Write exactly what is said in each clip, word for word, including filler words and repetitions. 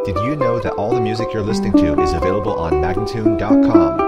Did you know that all the music you're listening to is available on Magnatune dot com?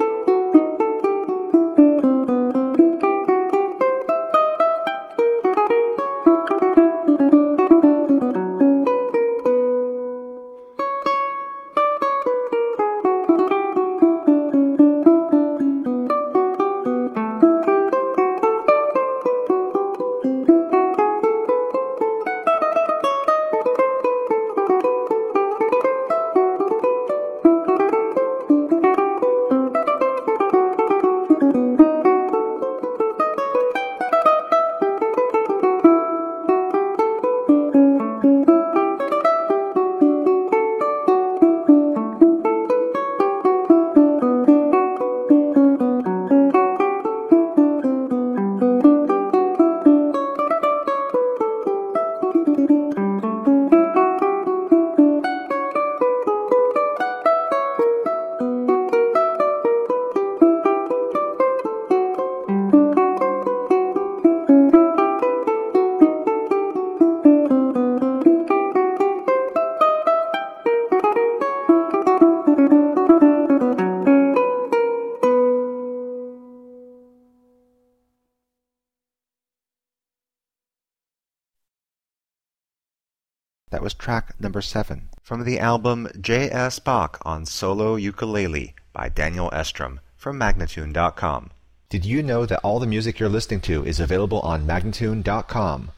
That was track number seven from the album J S. Bach on Solo Ukulele by Daniel Estrom from Magnatune dot com. Did you know that all the music you're listening to is available on Magnatune dot com?